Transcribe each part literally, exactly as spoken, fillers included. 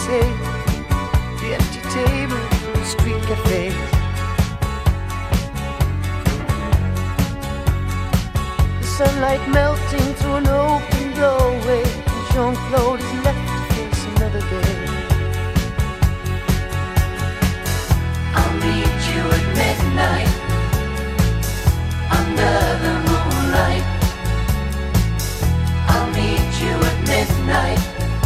say, the empty table, the street cafes. The sunlight melting through an open doorway, and Jean-Claude is left to face another day. I'll meet you at midnight, under the moonlight. I'll meet you at midnight.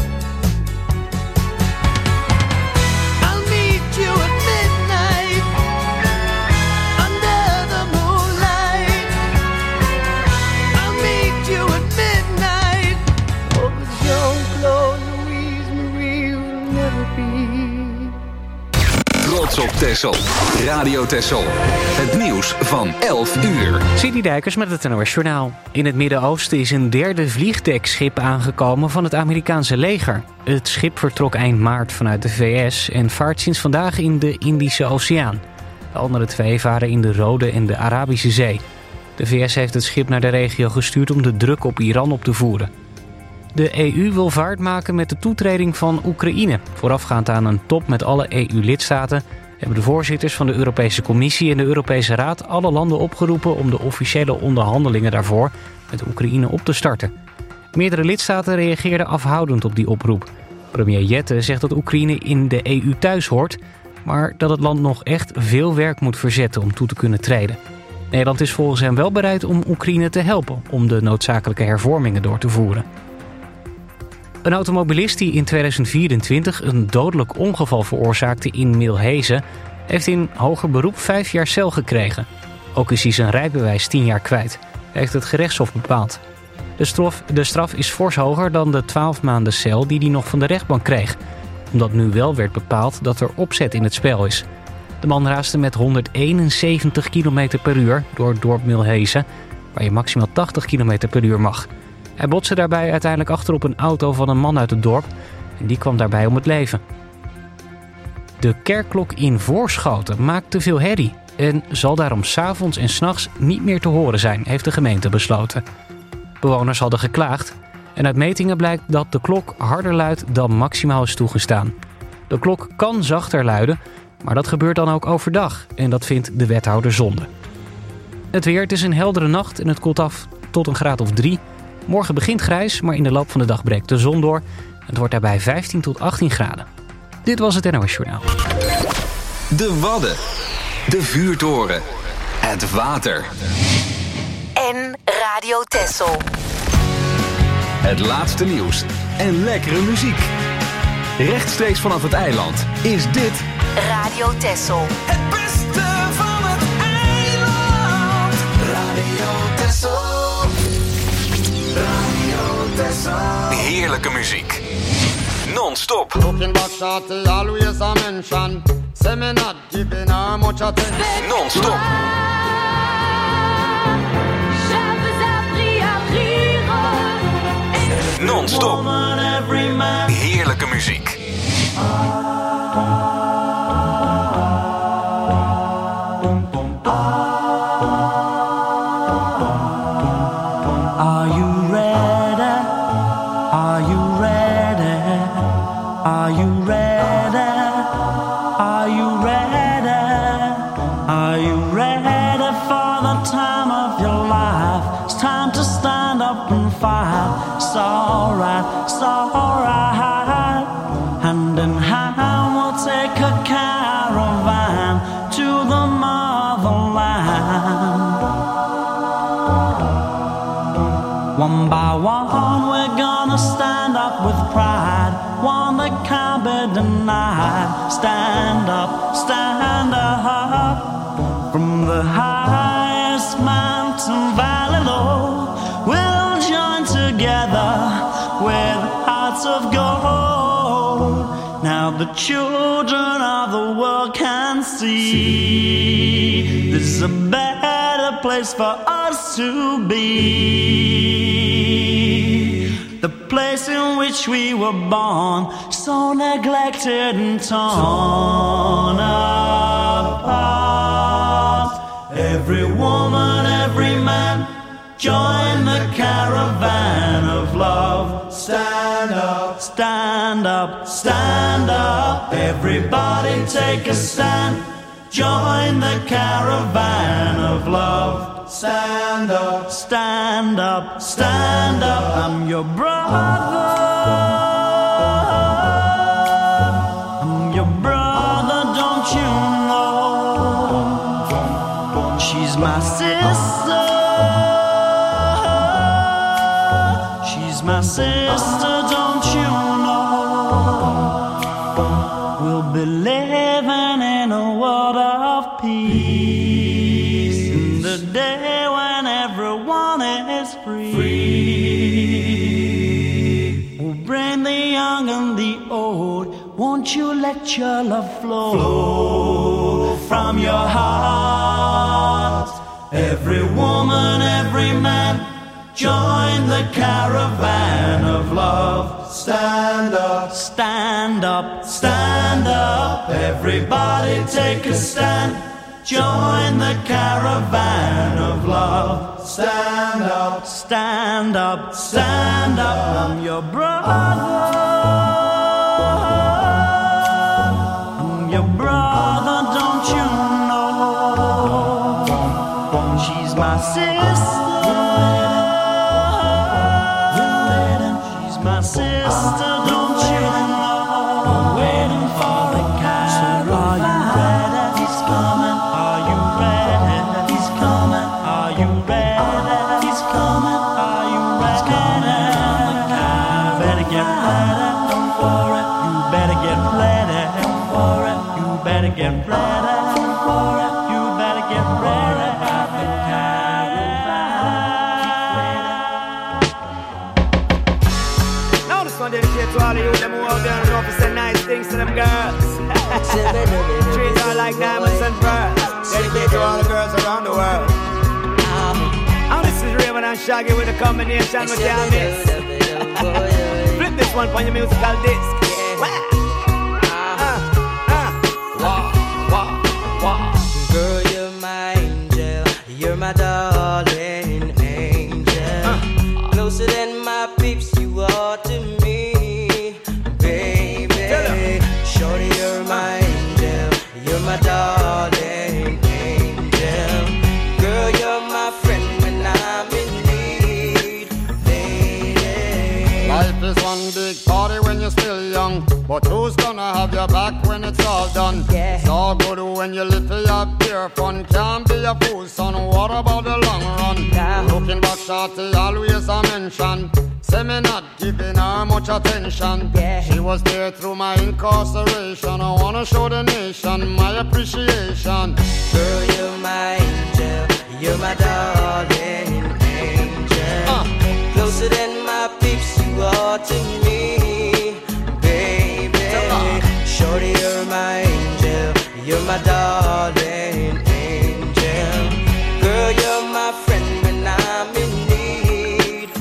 I'll meet you at midnight, under the moonlight. I'll meet you at midnight. Oh, but Jean-Claude, Louise Marie will never be. Trots op Texel. Radio Texel. Het nieuws van elf uur. Sidney Dijkers met het N O S Journaal. In het Midden-Oosten is een derde vliegdekschip aangekomen van het Amerikaanse leger. Het schip vertrok eind maart vanuit de V S en vaart sinds vandaag in de Indische Oceaan. De andere twee varen in de Rode en de Arabische Zee. De V S heeft het schip naar de regio gestuurd om de druk op Iran op te voeren. De E U wil vaart maken met de toetreding van Oekraïne. Voorafgaand aan een top met alle E U-lidstaten hebben de voorzitters van de Europese Commissie en de Europese Raad alle landen opgeroepen om de officiële onderhandelingen daarvoor met Oekraïne op te starten. Meerdere lidstaten reageerden afhoudend op die oproep. Premier Jette zegt dat Oekraïne in de E U thuis hoort, maar dat het land nog echt veel werk moet verzetten om toe te kunnen treden. Nederland is volgens hem wel bereid om Oekraïne te helpen om de noodzakelijke hervormingen door te voeren. Een automobilist die in tweeduizend vierentwintig een dodelijk ongeval veroorzaakte in Milhezen heeft in hoger beroep vijf jaar cel gekregen. Ook is hij zijn rijbewijs tien jaar kwijt, heeft het gerechtshof bepaald. De straf, de straf is fors hoger dan de twaalf maanden cel die hij nog van de rechtbank kreeg, omdat nu wel werd bepaald dat er opzet in het spel is. De man raasde met honderdeenenzeventig kilometer per uur door het dorp Milhezen, waar je maximaal tachtig kilometer per uur mag. Hij botste daarbij uiteindelijk achterop een auto van een man uit het dorp en die kwam daarbij om het leven. De kerkklok in Voorschoten maakt te veel herrie en zal daarom 's avonds en 's nachts niet meer te horen zijn, heeft de gemeente besloten. Bewoners hadden geklaagd en uit metingen blijkt dat de klok harder luidt dan maximaal is toegestaan. De klok kan zachter luiden, maar dat gebeurt dan ook overdag en dat vindt de wethouder zonde. Het weer, het is een heldere nacht en het koelt af tot een graad of drie. Morgen begint grijs, maar in de loop van de dag breekt de zon door. Het wordt daarbij vijftien tot achttien graden. Dit was het N O S Journaal. De Wadden. De vuurtoren. Het water. En Radio Texel. Het laatste nieuws en lekkere muziek. Rechtstreeks vanaf het eiland is dit Radio Texel. Het beste van het eiland. Radio Texel. Radio Texel. heerlijke muziek. Non-stop. Looking back shorty, always a mention. Say me not giving her much attention. Non-stop. Non-stop. Heerlijke muziek. Are you ready? Are you ready? Are you ready? Are you ready? Are you ready for the time of your life? It's time to stand up and fight. It's alright, it's alright. Hand in hand we'll take a caravan to the motherland. One by one we're gonna stand up with pride, one that can't be denied. Stand up, stand up. From the highest mountain valley low, we'll join together with hearts of gold. Now the children of the world can see this is a better place for us to be. The place in which we were born, so neglected and torn apart. Every woman, every man, join the caravan of love. stand up, stand up, stand up. Everybody take a stand. Join the caravan of love. Stand up, stand up, stand up. I'm your brother. I'm your brother, don't you know? She's my sister. She's my sister, don't you know? We'll be living in a world of peace in the day when everyone is free. free. We'll bring the young and the old. Won't you let your love flow, flow from your heart? Every woman, every man, join the caravan of love. Stand up, stand up, stand up. Everybody take a stand. Join the caravan of love. Stand up, stand up, stand up. I'm your brother. I'm your brother, don't you know? She's my sister. My sister, don't you know? Waiting for the caravan. Are you ready? He's coming. Are you ready? He's coming. Are you ready? He's coming. Are you ready? Better get ready. Don't worry. You better get ready. Don't worry. You better get ready. Don't worry. You better get ready. The dedicate to all of you, them who out there and know to say nice things to them girls. Treat her like diamonds and pearls. Dedicate to all the girls around the world. And this is Raven and Shaggy with a combination with your miss. Flip this one for your musical disc. Girl, you're my angel. You're my darling angel. Closer than my peeps, you are to me. Shorty, you're my angel, you're my darling angel. Girl, you're my friend when I'm in need, lady. Life is one big party when you're still young, but who's gonna have your back when it's all done? Yeah. It's all good when you live for your pure fun. Can't be a fool, son, what about the long run? Nah. Looking back, shorty, always a mention. Say me not giving her much attention. Yeah. She was there through my incarceration. I wanna show the nation my appreciation. Girl, you're my angel, you're my darling angel. uh. Closer than my peeps, you are to me, baby. Shorty, you're my angel, you're my darling angel. Girl, you're my friend when I'm in need,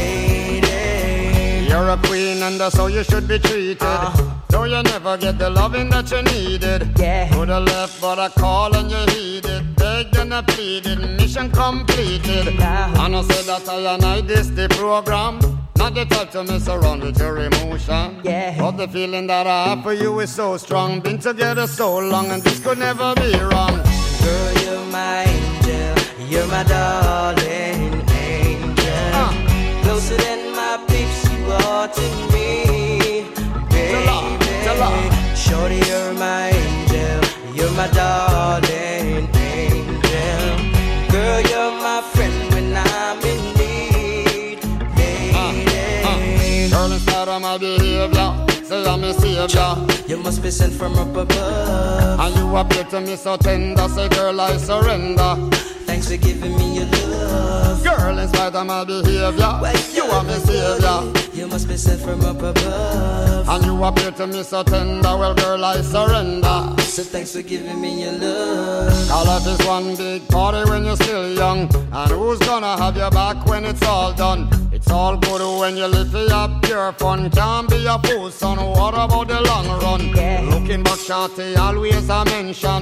lady. You're a queen and that's how you should be treated. uh. Though you never get the loving that you needed. Yeah. Could have left but I called and you heeded. Begged and I pleaded, mission completed. Nah. And I said that I and I this the program. Not the type to mess around with your emotion. Yeah. But the feeling that I have for you is so strong. Been together so long and this could never be wrong. Girl, you're my angel, you're my darling angel. uh. Closer than my peeps, you are to me, baby. Shorty, you're my angel, you're my darling angel. Girl, you're my friend when I'm in need, lady. uh, uh. Girl, in spite of my behavior, say I'm a savior. You must be sent from up above. And you appear to me so tender. Say girl, I surrender. Thanks for giving me your love. Girl, in spite of my behavior, you are my savior. You must be sent from up above. And you appear to me so tender. Well, girl, I surrender. So thanks for giving me your love. All life is one big party when you're still young. And who's gonna have your back when it's all done? It's all good when you live for your pure fun. Can't be a fool, son. What about the long run? Yeah. Looking back, shorty, always a mention.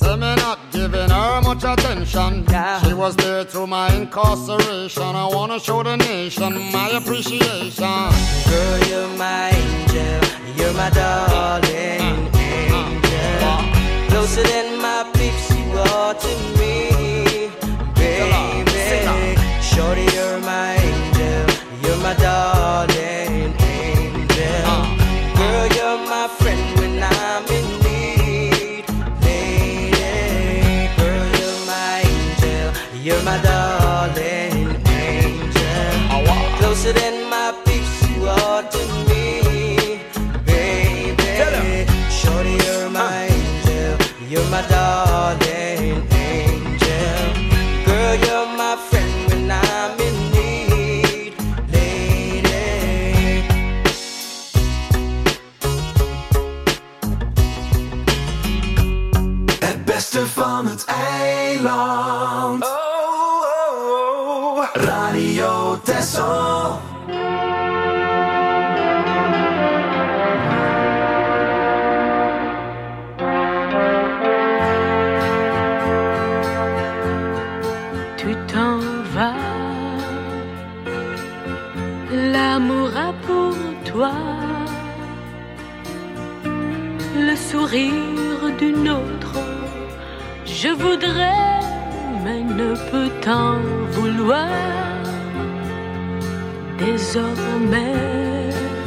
say me not giving her much attention. Yeah. She was there through my incarceration. I wanna show the nation my appreciation. Girl, you're my angel, you're my darling angel. Closer than my peeps, you are to me, baby. Shorty, you're my angel, you're my darling angel. Girl, you're my friend when I'm in need, lady. Girl, you're my angel, you're my darling angel. Closer than my peeps, you are to me, baby. Shorty, you're my angel, you're my darling angel. Girl, you're my friend when I'm in need, lady. Het beste van het eiland. Oh, oh, oh. Radio Texel. Tu t'en vas, l'amour a pour toi le sourire d'une autre. Je voudrais, mais ne peux t'en vouloir. Désormais,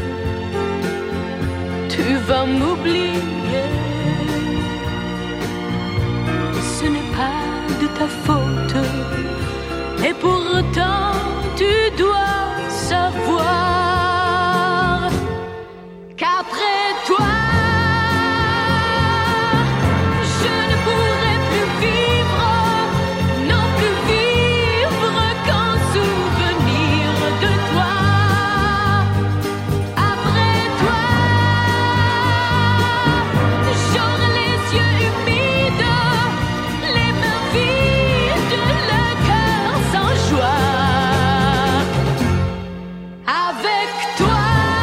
tu vas m'oublier. Ce n'est pas de ta faute. Et pourtant, tu dois savoir qu'après toi, je ne pourrai plus vivre, non plus vivre qu'en souvenir de toi. Après toi, j'aurai les yeux humides, les mains vides, le cœur sans joie. Avec toi,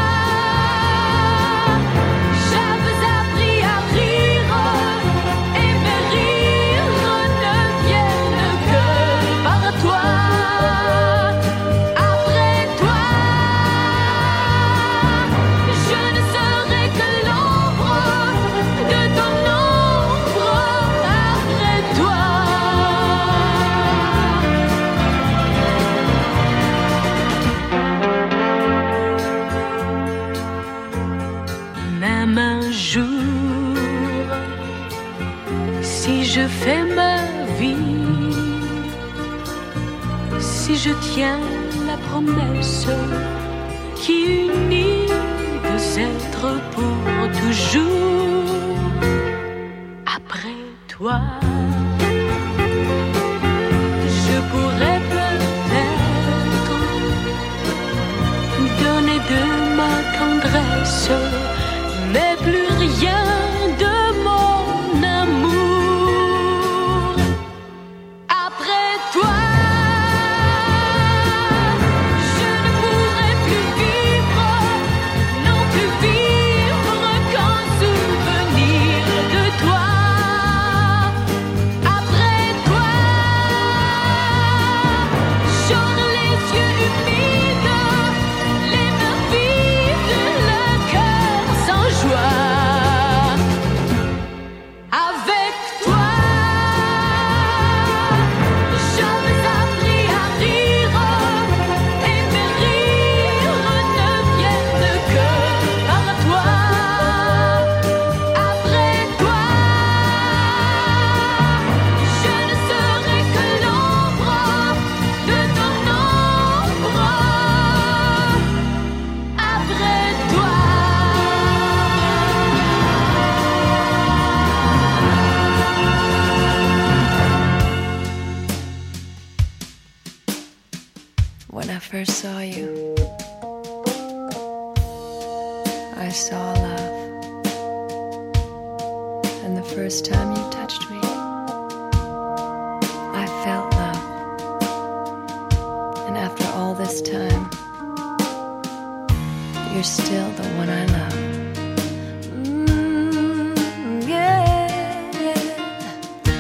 j'avais appris à rire, et mes rires ne viennent que par toi. Après toi, je ne serai que l'ombre de ton ombre. Après toi. Même un jour, si je fais ma vie, si je tiens la promesse qui unit deux êtres pour toujours, après toi, je pourrais peut-être donner de ma tendresse, mais plus rien de mon amour. Après toi, je ne pourrai plus vivre, non plus vivre qu'en souvenir de toi. Après toi, j'aurai les yeux humides, les mains vides, le cœur sans joie. Avec toi, j'avais appris à rire, et mes rires ne viennent que par toi. Après toi, je ne serai que l'ombre de ton ombre. Après toi. When I first saw you, I saw love. And the first time you touched me, I felt love. And after all this time, you're still the one I love. Mm, yeah.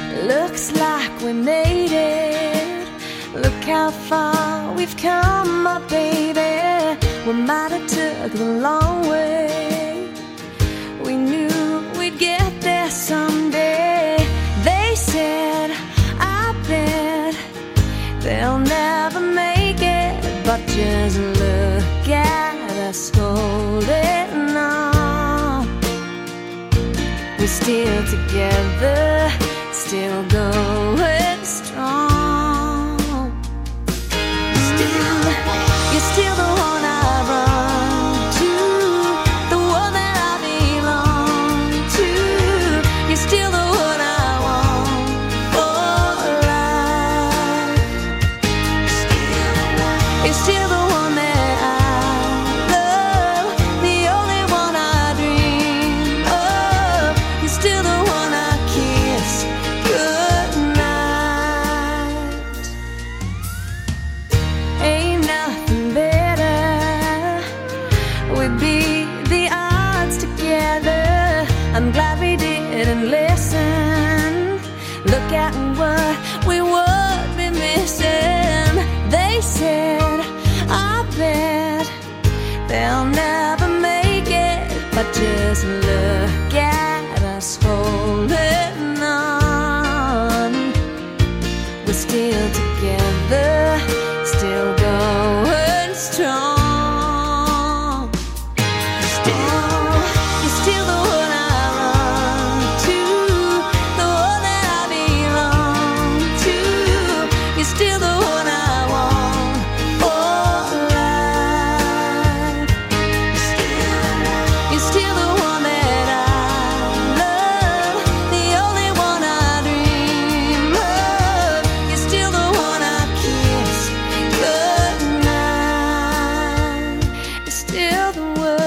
how far we've come, my baby. We might have took the long way. We knew we'd get there someday. They said, I bet they'll never make it, but just look at us holding on. We're still together, still going strong. Still, you're still the one I run to, the one that I belong to. You're still the one I want for life. You're still the one that I love, the only one I dream of. You're still the one I kiss goodnight. Ain't nothing better. We'd be the odds together. I'm glad we didn't listen. Look at what we would be missing. They said, I bet they'll never make it, but just look at us holding on. We're still together, still going strong. Still, you're still the one I run to, the one that I belong to. You're still the one I want for life. You're still the one that I love, the only one I dream of. You're still the one I kiss goodnight. You're still the one.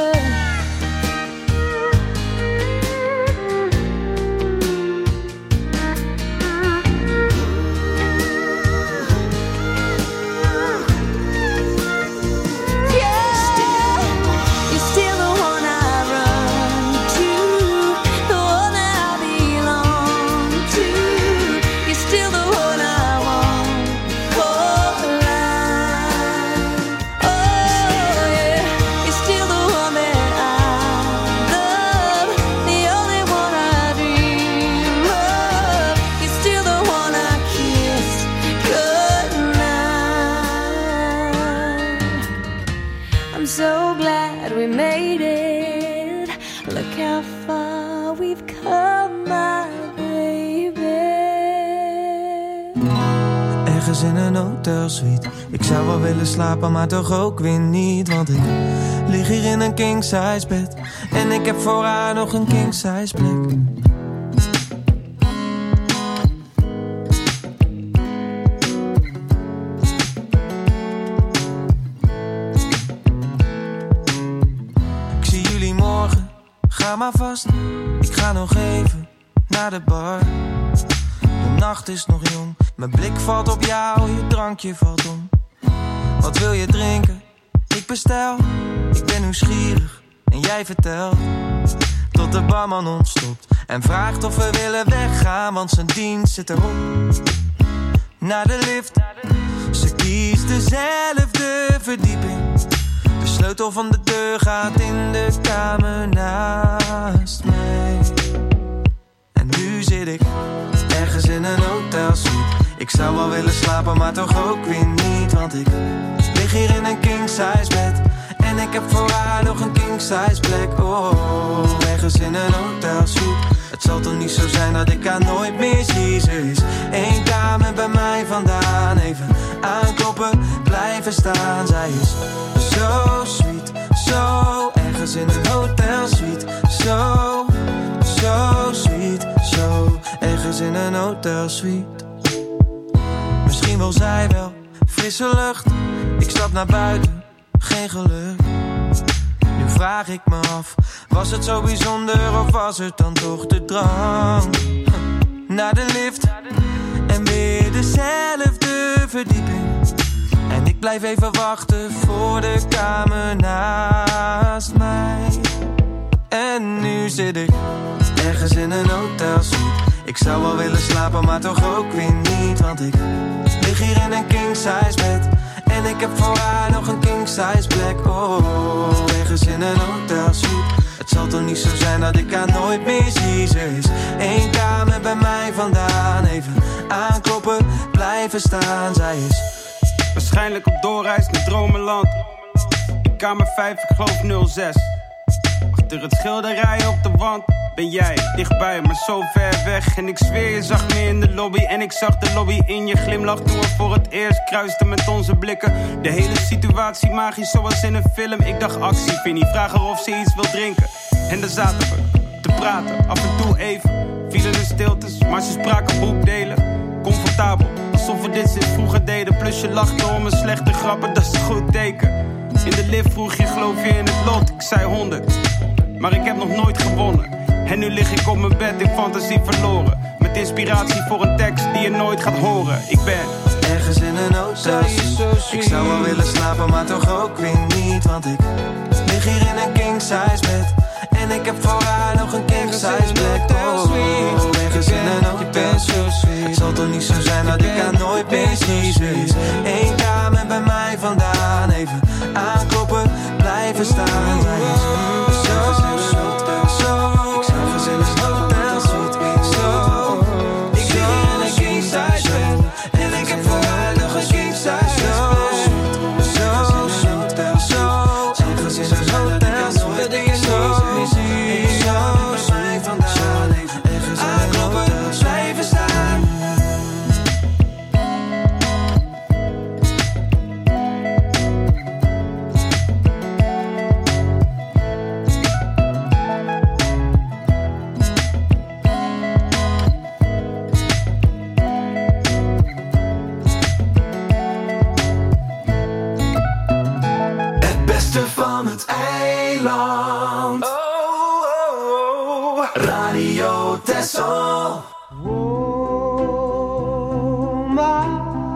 You're still the one I run to, the one that I belong to. You're still the one I want for life. Oh yeah, you're still the one that I love, the only one I dream of. You're still the one I kiss goodnight. I'm so glad we made it. Look how far we've come, my baby. Ergens in een hotelsuite. Ik zou wel willen slapen, maar toch ook weer niet. Want ik lig hier in een king-size bed. En ik heb voor haar nog een king-size plek. Ik zie jullie morgen, ga maar vast. Ik ga nog even naar de bar. De nacht is nog jong, mijn blik valt op jou, je drankje valt om. Wat wil je drinken? Ik bestel. Ik ben nieuwsgierig en jij vertelt. Tot de barman ontstopt en vraagt of we willen weggaan, want zijn dienst zit erop. Naar de lift, ze kiest dezelfde verdieping. De sleutel van de deur gaat in de kamer naast mij. En nu zit ik ergens in een hotelsuite. Ik zou wel willen slapen, maar toch ook weer niet. Want ik lig hier in een king-size bed. En ik heb voor haar nog een king-size plek. Oh, ergens in een hotelsuite. Het zal toch niet zo zijn dat ik haar nooit meer zie. Ze is één kamer bij mij vandaan. Even aankloppen, blijven staan. Zij is zo sweet, zo ergens in een hotelsuite. Zo, zo sweet, zo ergens in een hotelsuite. Misschien wil zij wel frisse lucht. Ik stap naar buiten, geen geluk. Nu vraag ik me af, was het zo bijzonder of was het dan toch de drang? Naar de lift en weer dezelfde verdieping. En ik blijf even wachten voor de kamer naast mij. En nu zit ik ergens in een hotelsuite. Ik zou wel willen slapen, maar toch ook weer niet. Want ik lig hier in een king-size bed en ik heb voor haar nog een king-size plek. Oh, ergens in een hotelsuite. Het zal toch niet zo zijn dat ik haar nooit meer zie. Ze is één kamer bij mij vandaan. Even aankloppen, blijven staan. Zij is waarschijnlijk op doorreis naar dromenland. In kamer vijf, ik geloof nul zes. Achter het schilderij op de wand ben jij dichtbij, maar zo ver weg. En ik zweer, je zag me in de lobby en ik zag de lobby in je glimlach toen we voor het eerst kruisten met onze blikken. De hele situatie magisch zoals in een film. Ik dacht actie, Vinnie, vraag haar of ze iets wil drinken. En daar zaten we te praten, af en toe even. Vielen er stiltes, maar ze spraken boekdelen. Comfortabel, alsof we dit sinds vroeger deden. Plus je lachte om een slechte grappen, dat is een goed teken. In de lift vroeg je, geloof je in het lot? Ik zei honderd, maar ik heb nog nooit gewonnen. En nu lig ik op mijn bed in fantasie verloren. Met inspiratie voor een tekst die je nooit gaat horen. Ik ben ergens in een hotelsuite. Ik zou wel willen slapen, maar toch ook weer niet. Want ik lig hier in een king-size bed en ik heb voor haar nog een king-size plek. Oh, ergens in een hotelsuite. Het zal toch niet zo zijn dat ik haar nooit meer zie. Ze is één kamer bij mij vandaan. Even aankloppen, blijven staan. Zij is zo, zo, zo. Ik zou gezellig hotel zoet. Zo, ik lig hier in een king-size bed en ik heb voor haar nog een king-size plek. Zo, zo, zo, zo. Zij gezellig hotel zoet. Dat ik zo, zo, zo. Bij mij vandaan. Even aankloppen, blijven staan. Van het eiland. Oh, oh, oh. Radio Texel. Oh, my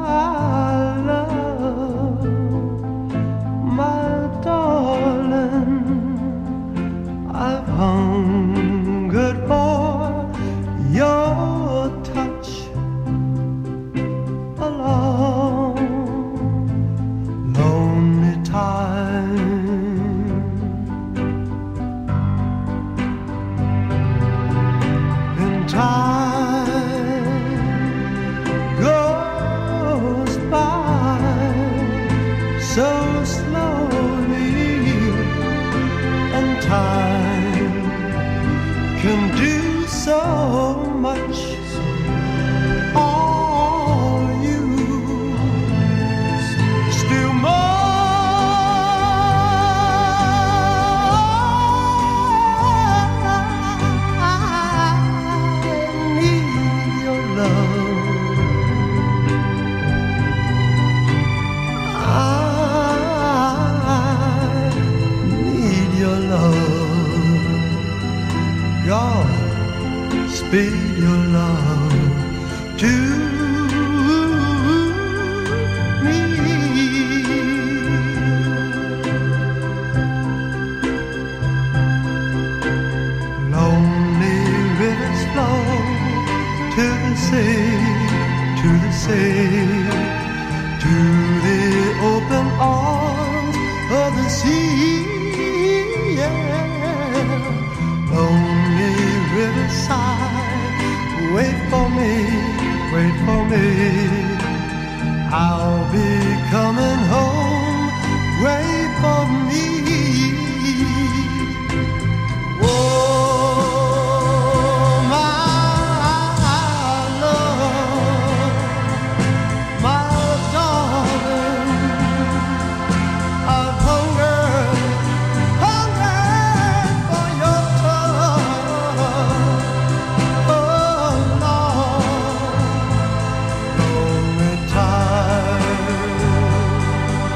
love, my darling, I've hungered for your touch a long, lonely time. Time goes by so slowly, and time can do so much. All you still more. Speed your love to me. Lonely rivers flow to the sea, to the sea, to the open arms of the sea. Yeah. Lonely riverside, wait for me, wait for me. I'll be coming home, wait for me. Oh, my love, my darling, I've hungered, hungered for your touch. Oh, Lord, lonely time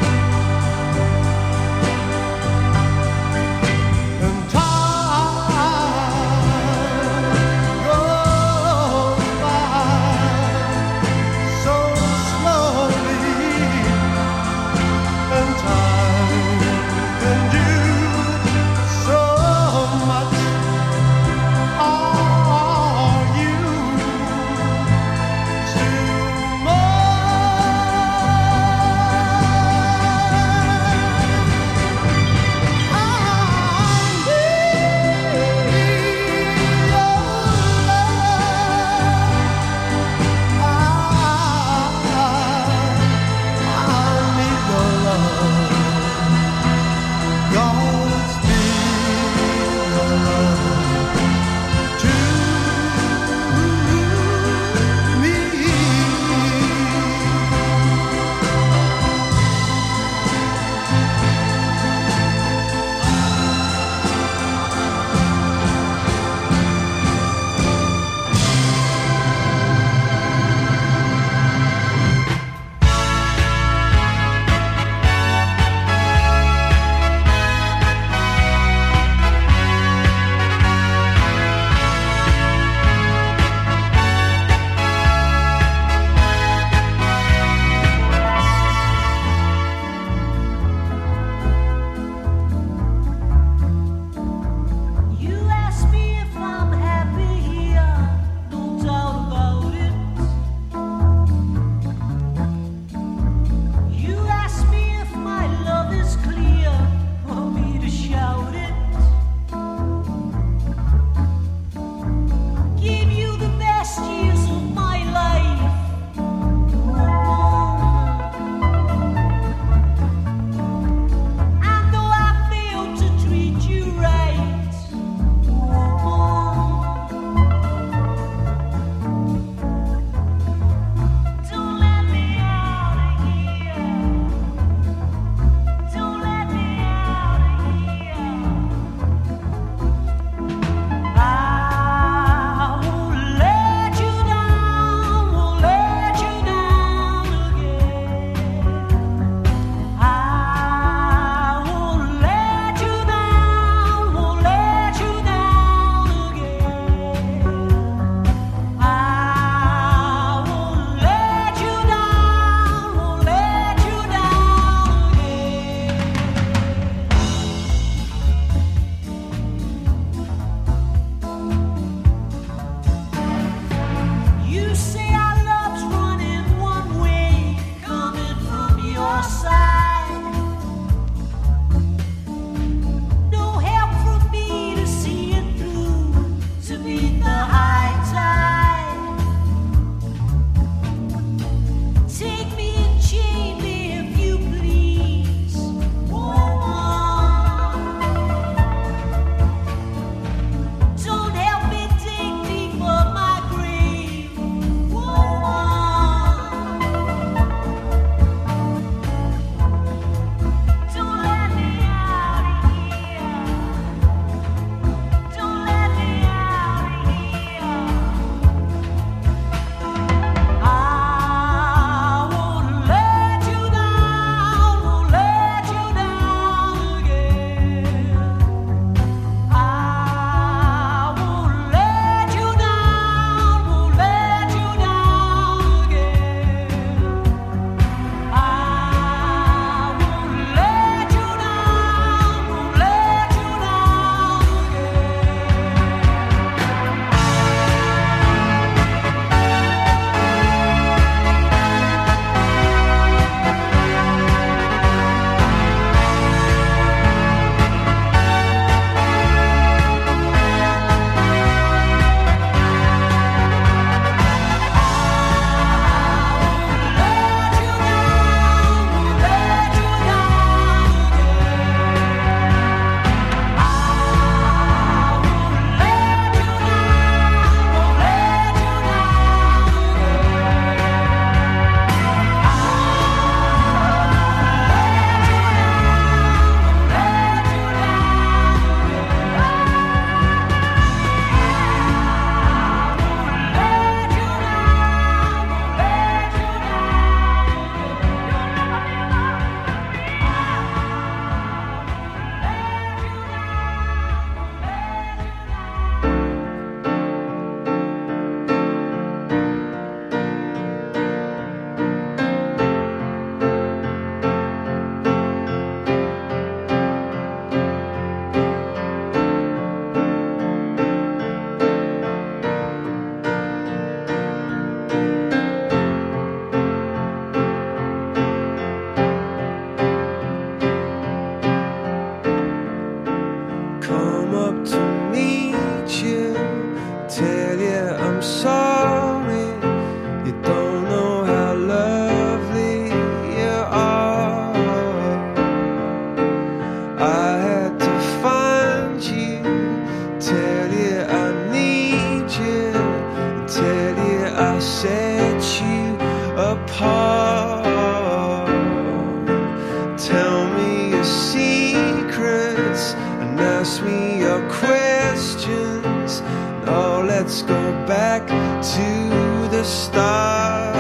let's go back to the start.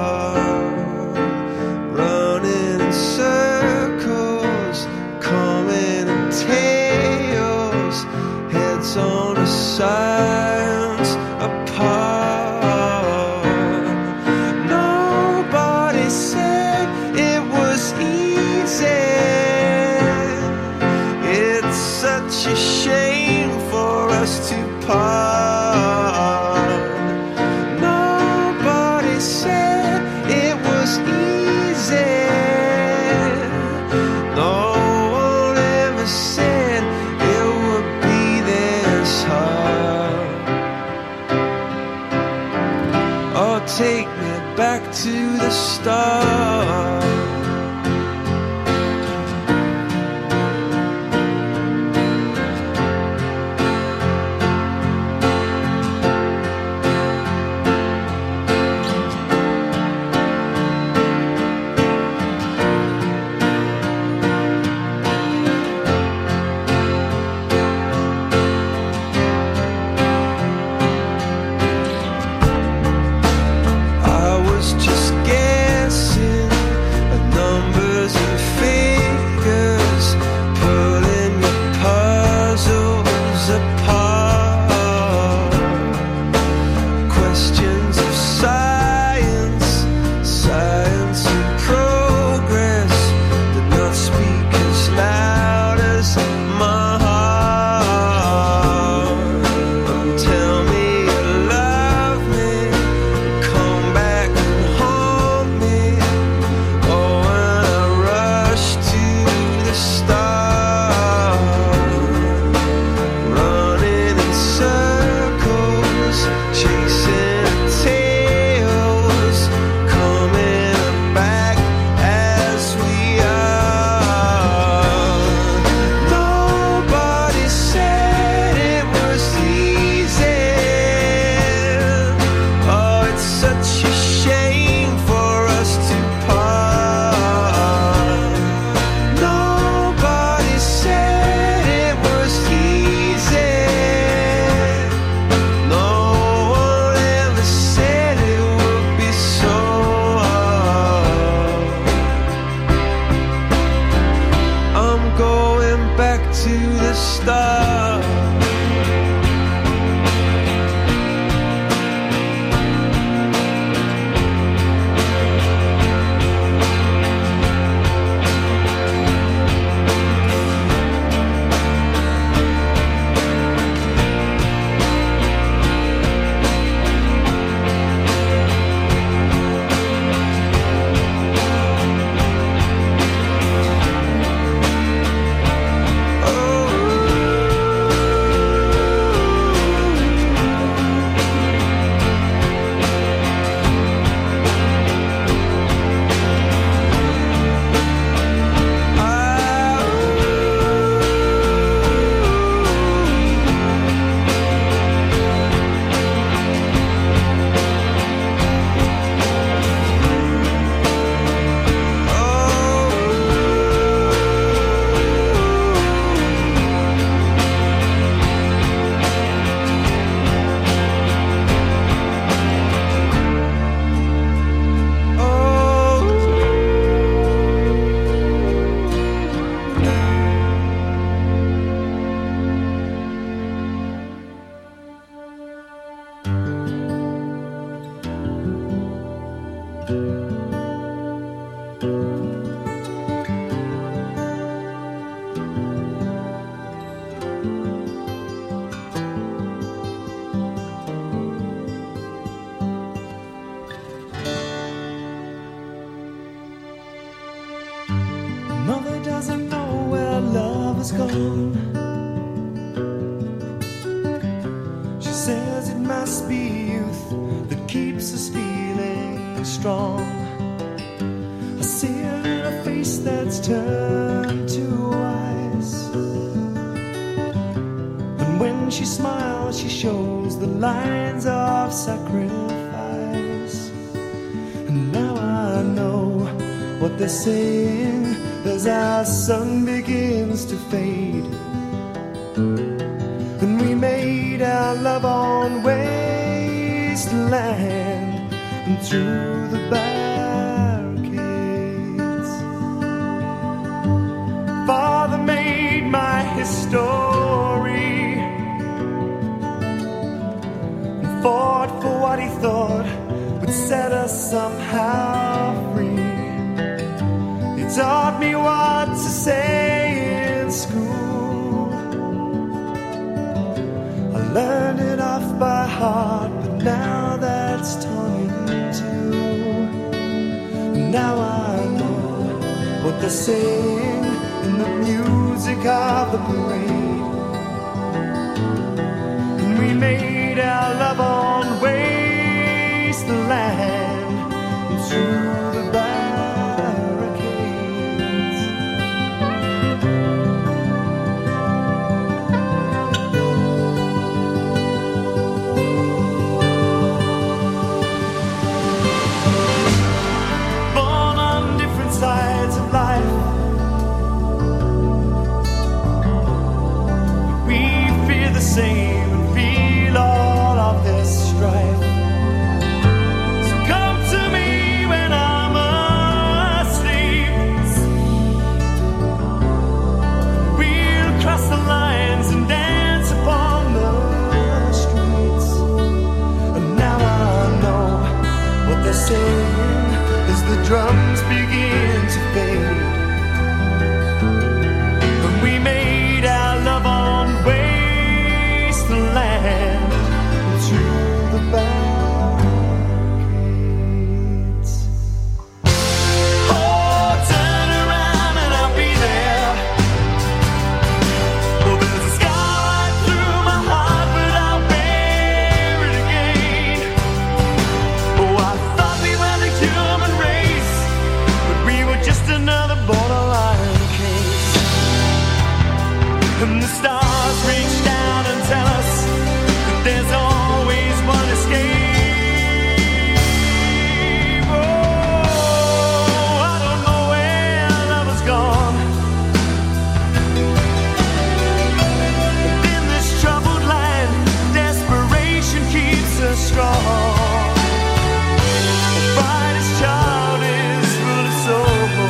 Running in circles, coming in tails, heads on the sides apart. Nobody said it was easy. It's such a shame for us to part. Nobody said it was easy. No one ever said it would be this hard. Oh, take me back to the start. is gone. She says it must be youth that keeps us feeling strong. I see her in a face that's turned to ice, and when she smiles she shows the lines of sacrifice. And now I know what they're saying as our sun begins to fade, and we made our love on on wasteland and through the barricades. Father made my history and fought for what he thought would set us somehow free. He taught me what to say in school. I learned it off by heart, but now that's torn in two. Now I know what they're saying in the music of the parade. And we made our love on wasteland and through the barricades. Born on different sides of life, we fear the same and feel all of this strife. So come to me when I'm asleep. We'll cross the lines and dance upon the streets. And now I know what they're saying as the drums begin to fade. And we made our love on wasteland to the barricades. Oh, turn around and I'll be there. Oh, there's a scar right through my heart, but I'll bear it again. Oh, I thought we were the human race, but we were just another borderline case. And the stars reach down and tell us that there's always one escape. Oh, I don't know where love has gone. And in this troubled land, desperation keeps us strong. The brightest child is full of soul.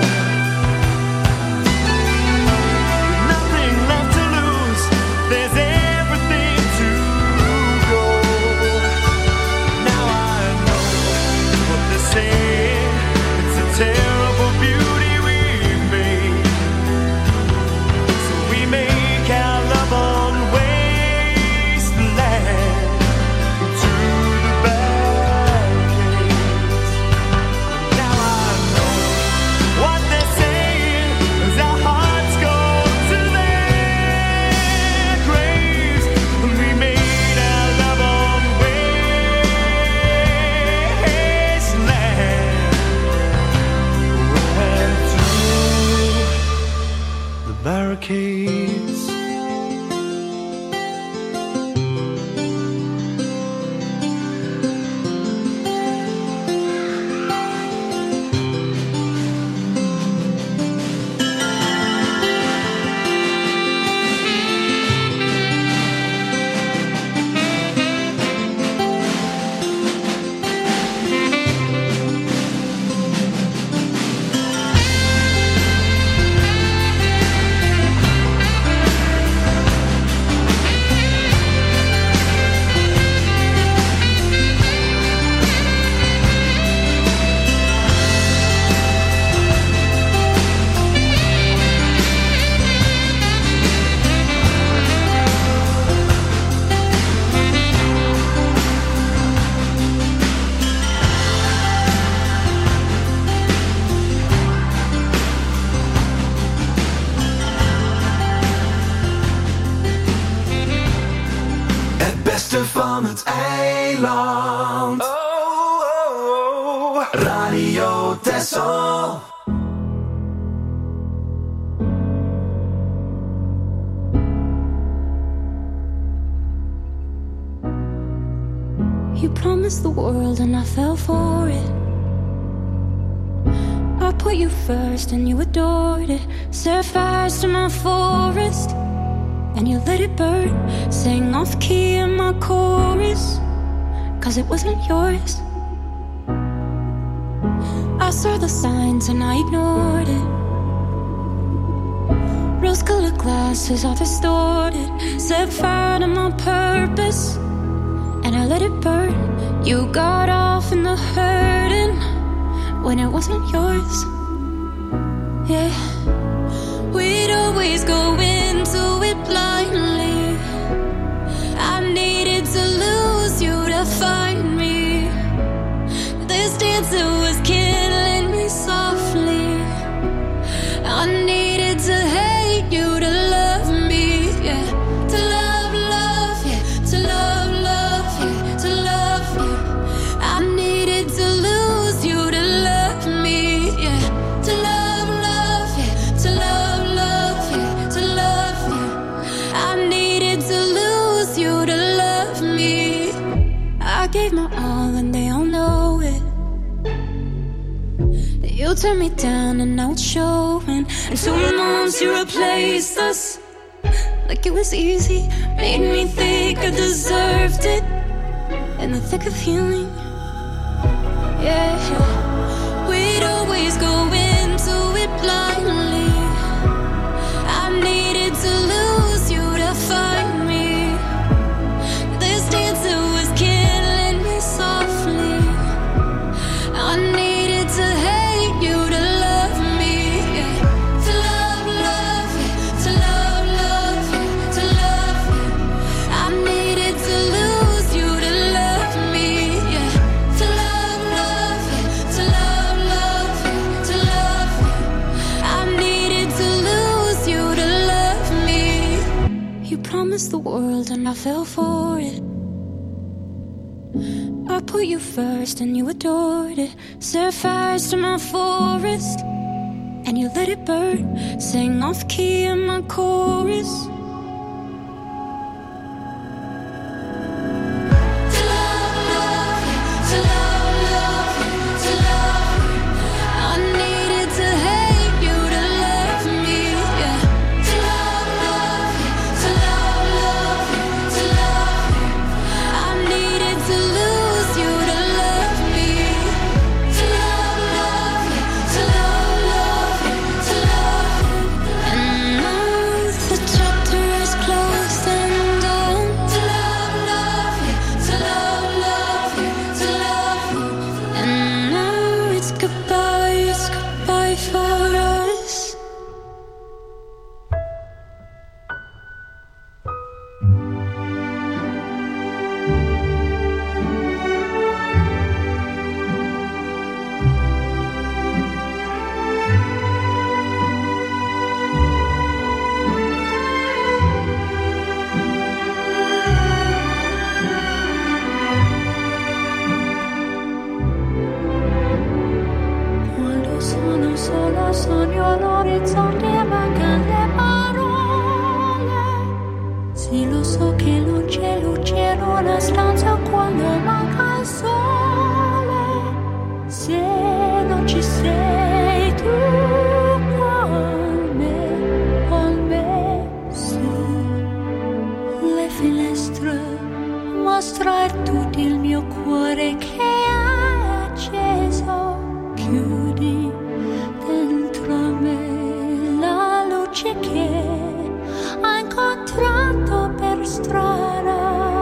Nothing left to lose. There's everything to go. Now I know what they're saying. It's a terrible beauty we've made. So we make our love on wasteland to the barricades. Now I know what they're saying as our hearts go to their graves. And we made our love on wasteland right through the barricades. Het beste van het eiland. Oh, oh, oh. Radio Texel. You promised the world and I fell for it. I put you first and you adored it. Set fires to my forest. and you let it burn. Sang off key in my chorus, cause it wasn't yours. I saw the signs and I ignored it. Rose-colored glasses all distorted. Set fire to my purpose, and I let it burn. You got off in the hurting when it wasn't yours. Yeah, we'd always go into it blindly. I needed to lose you to find me. This dancer was killing me softly. I needed to hate you to love me, yeah. To love, love, yeah. To love, love, yeah. To love you. I needed to lose you to love me, yeah. To love, love, yeah. To love, love, yeah. To love you. I needed to lose you to love me. I gave my all and they all know it. You turned me down and now it's showing. And two months you replaced us like it was easy. Made me think I deserved it in the thick of healing. Yeah, we'd always go into it blindly. I needed to lose you to find me. This dancer was killing me softly. I needed to hate you to love me, yeah. To love, love, yeah. To love, love, yeah. To love you. I needed to lose you to love me, yeah. To love, love, yeah. To love, love, yeah. To love you. I needed to lose you to love me. You promised the world and I fell for it. I put you first and you adored it. Set fires to my forest and you let it burn. Sang off key in my chorus. To love, love, yeah. To love, love, yeah. To love you. I needed to hate you to love me, yeah. To love, love, yeah. To love, love, yeah. To love you. I needed to lose you to love me. To love, love, yeah. To love, love, yeah. To love you. And now the chapter is closed and done. To love, love, yeah. To love, love, yeah. To love you. And now it's goodbye, it's goodbye for us. Quando sono sola sogno l'orizzonte e mancano le parole. Sì, lo so che non c'è luce in una stanza quando manca il sole. Se non ci sei tu con me, con me, su le finestre mostra tutto il mio cuore che è acceso. Chiudi dentro me la luce che ho incontrato per strada.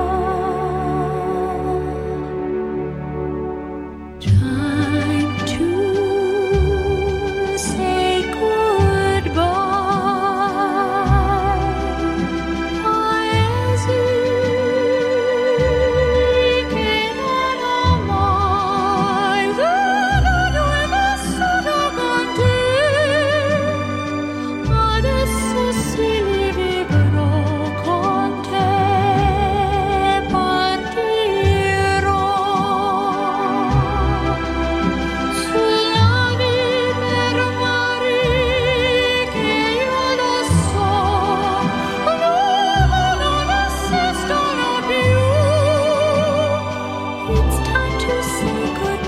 Time to say goodbye. Paesi che non ho mai venuto e vissuto con te. Adesso sì li vivrò con te. Partirò sulla vita per mari che io lo so non esistono più. It's time to say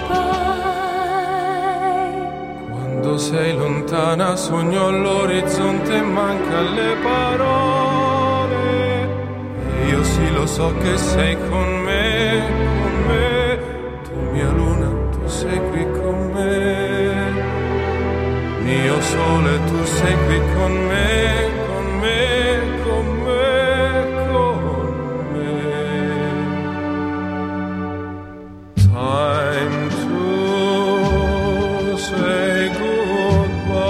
goodbye. Quando sei lontana sogno all'orizzonte e manca le parole. Io so che sei con me, con me, tu mia luna, tu sei qui con me, mio sole, tu sei qui con me, con me, con me, con me. Time to say goodbye.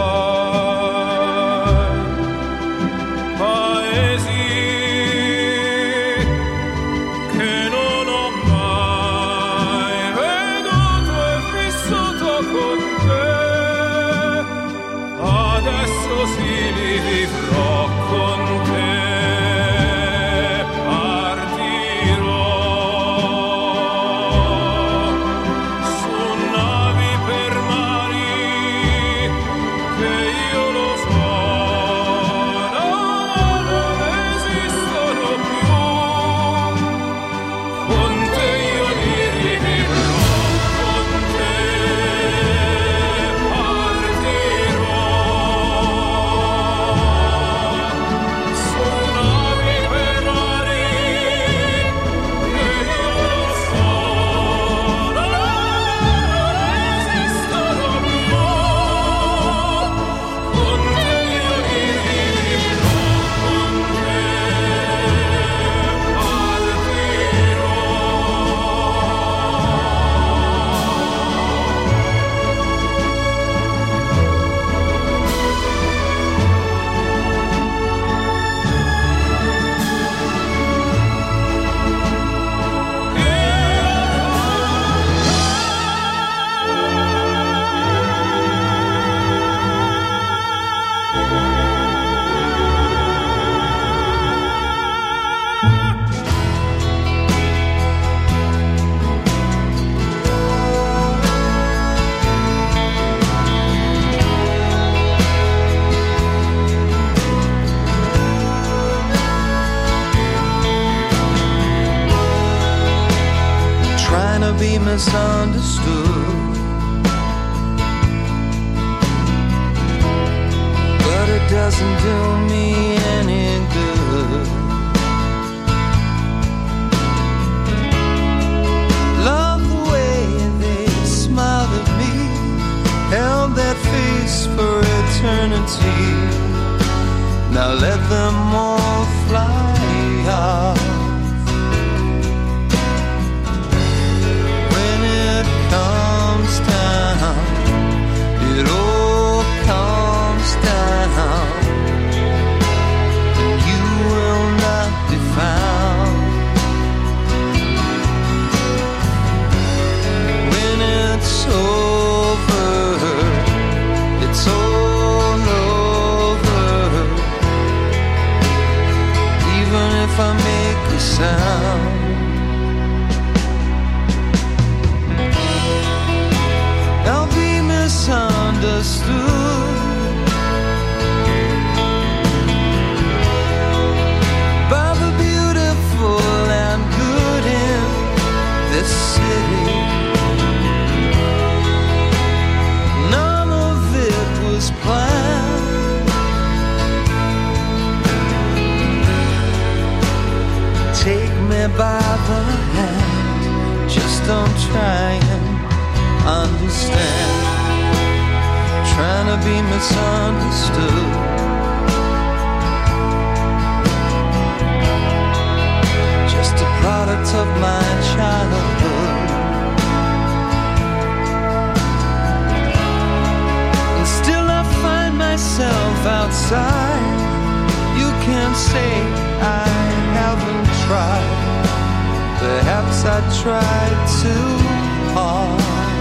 Be misunderstood, but it doesn't do me any good. Love the way they smiled at me, held that face for eternity. Now let them all fly off. Comes down, it all comes down, and you will not be found. When it's over, it's all over, even if I make a sound. I'll be misunderstood by the beautiful and good in this city. None of it was planned. Take me by the hand, just don't try and understand, trying to be misunderstood. Just a product of my childhood, and still I find myself outside. You can say I haven't tried, perhaps I tried too hard.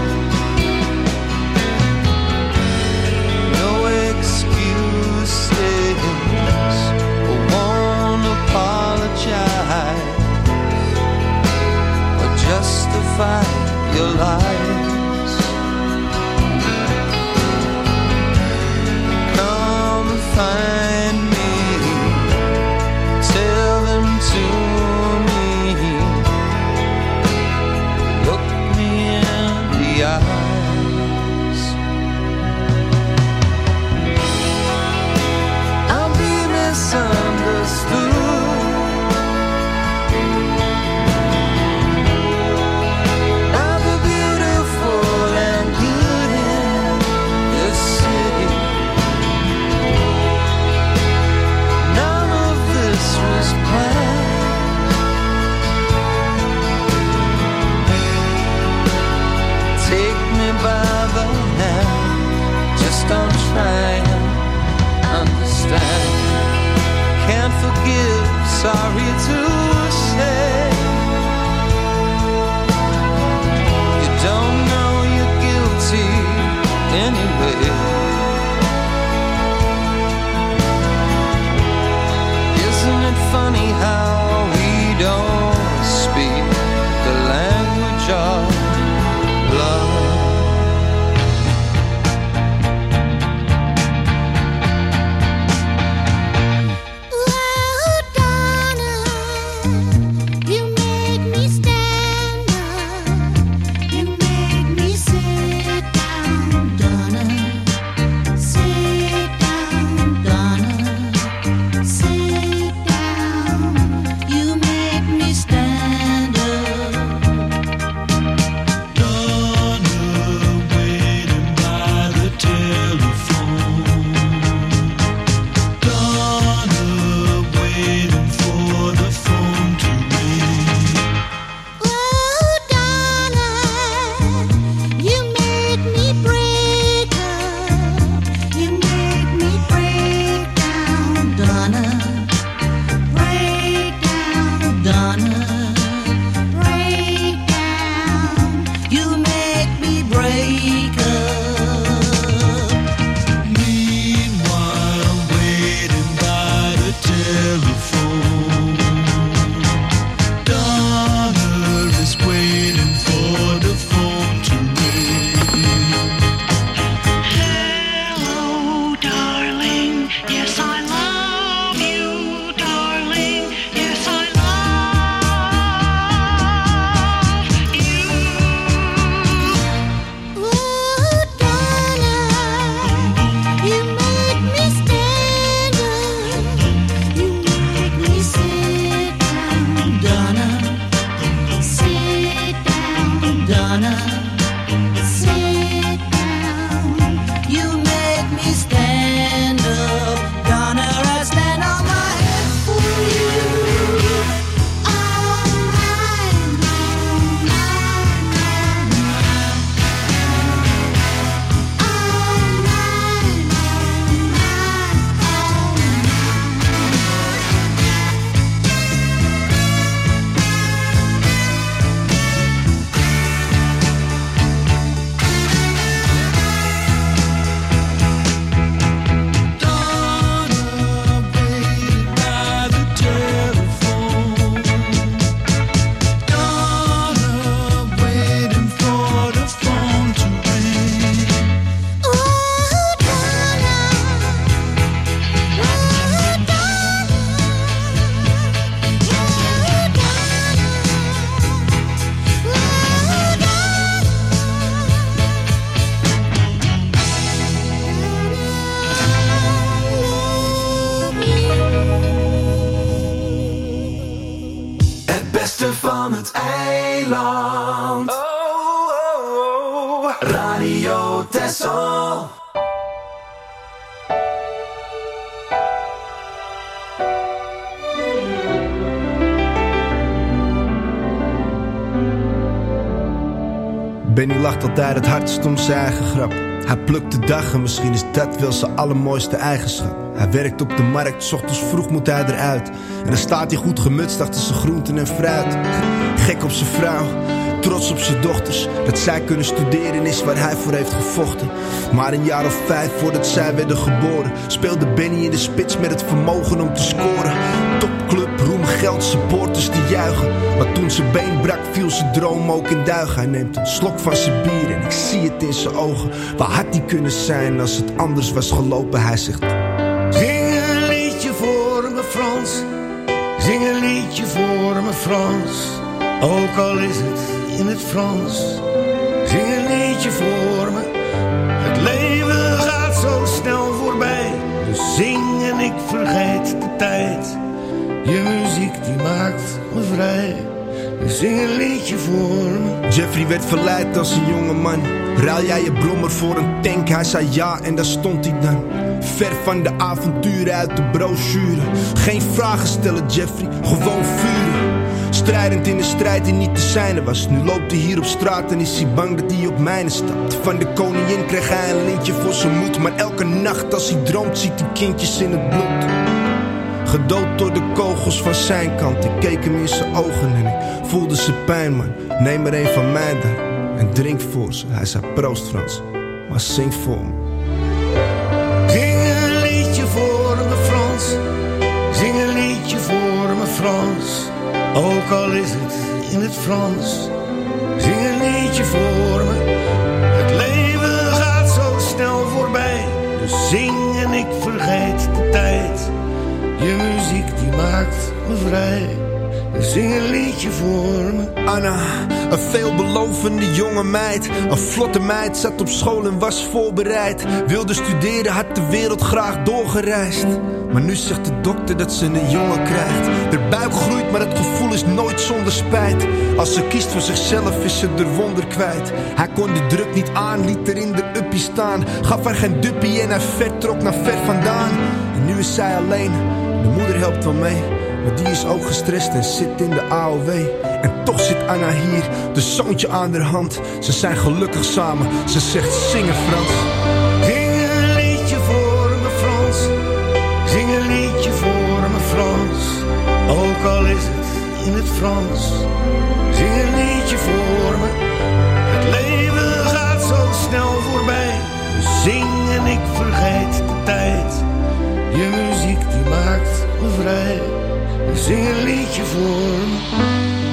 Justify your lies. Come find me, tell them to me, look me in sorry to say. You don't know you're guilty anyway. Isn't it funny how we don't speak the language of love? Van het eiland. Oh, oh, oh. Radio Texel. Benny lacht altijd het hardst om zijn eigen grap. Hij plukt de dag en misschien is dat wel zijn allermooiste eigenschap. Hij werkt op de markt, 's ochtends vroeg moet hij eruit. En dan staat hij goed gemutst achter zijn groenten en fruit. Gek op zijn vrouw, trots op zijn dochters. Dat zij kunnen studeren is waar hij voor heeft gevochten. Maar een jaar of vijf voordat zij werden geboren speelde Benny in de spits met het vermogen om te scoren. Topclub, roem, geld, supporters die juichen. Maar toen zijn been brak viel zijn droom ook in duigen. Hij neemt een slok van zijn bier en ik zie het in zijn ogen. Waar had hij kunnen zijn als het anders was gelopen? Hij zegt: zing een liedje voor me Frans, zing een liedje voor me Frans. Ook al is het in het Frans, zing een liedje voor me. Het leven gaat zo snel voorbij, dus zing en ik vergeet de tijd. Je muziek die maakt me vrij, dus zing een liedje voor me. Jeffrey werd verleid als een jonge man. Ruil jij je brommer voor een tank? Hij zei ja en daar stond hij dan. Ver van de avonturen uit de brochure. Geen vragen stellen Jeffrey, gewoon vuren. Strijdend in een strijd die niet te zijne was. Nu loopt hij hier op straat en is hij bang dat hij op mijnen stapt. Van de koningin kreeg hij een lintje voor zijn moed. Maar elke nacht als hij droomt ziet hij kindjes in het bloed. Gedood door de kogels van zijn kant. Ik keek hem in zijn ogen en ik voelde zijn pijn, man. Neem er een van mij daar en drink voor ze. Hij zei proost Frans, maar zing voor me. Zing een liedje voor me Frans. Zing een liedje voor me Frans. Ook al is het in het Frans. Zing een liedje voor me. Het leven gaat zo snel voorbij. Dus zing en ik vergeet de tijd. Je muziek die maakt me vrij. Dus zing een liedje voor me. Anna, een veelbelovende jonge meid. Een vlotte meid, zat op school en was voorbereid. Wilde studeren, had de wereld graag doorgereisd. Maar nu zegt de dokter dat ze een jongen krijgt. De buik groeit, maar het gevoel is nooit zonder spijt. Als ze kiest voor zichzelf is ze er wonder kwijt. Hij kon de druk niet aan, liet er in de uppie staan. Gaf haar geen duppie en hij vertrok naar ver vandaan. En nu is zij alleen, de moeder helpt wel mee. Maar die is ook gestrest en zit in de A O W. En toch zit Anna hier, de zoontje aan haar hand. Ze zijn gelukkig samen, ze zegt zingen Frans. Zing een liedje voor me Frans. Zing een liedje voor me Frans. Ook al is het in het Frans. Zing een liedje voor me. Het leven gaat zo snel voorbij. Dus zing en ik vergeet de tijd. Je muziek die maakt me vrij. Zing een liedje voor me.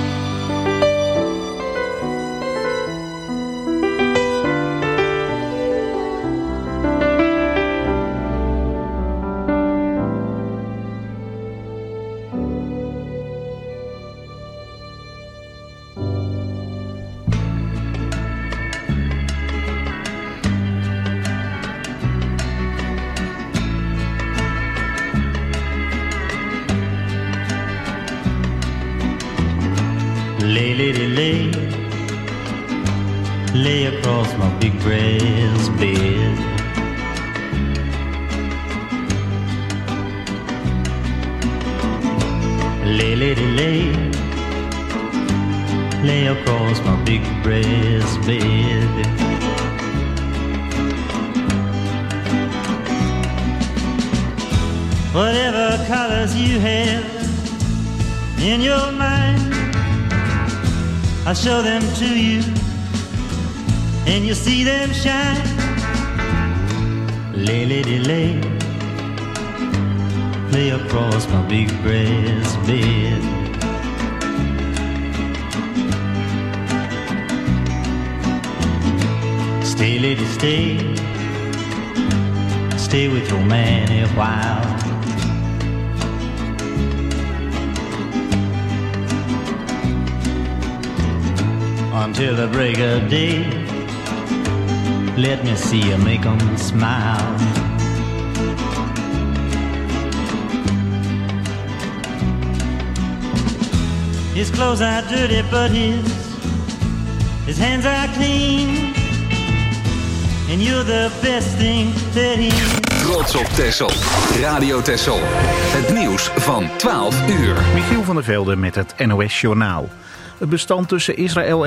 Lay, lady, lay, lay across my big brass bed. Lay, lady, lay, lay across my big brass bed. Whatever colors you have in your mind, I'll show them to you, and you'll see them shine. Lay, lady, lay, lay across my big brass bed. Stay, lady, stay, stay with your man a while. Until the break of day, let me see you make 'em smile. His clothes are dirty, but his his hands are clean, and you're the best thing that he. Trots op Texel. Radio Texel. Het nieuws van twaalf uur. Michiel van der Velde met het N O S Journaal. Het bestand tussen Israël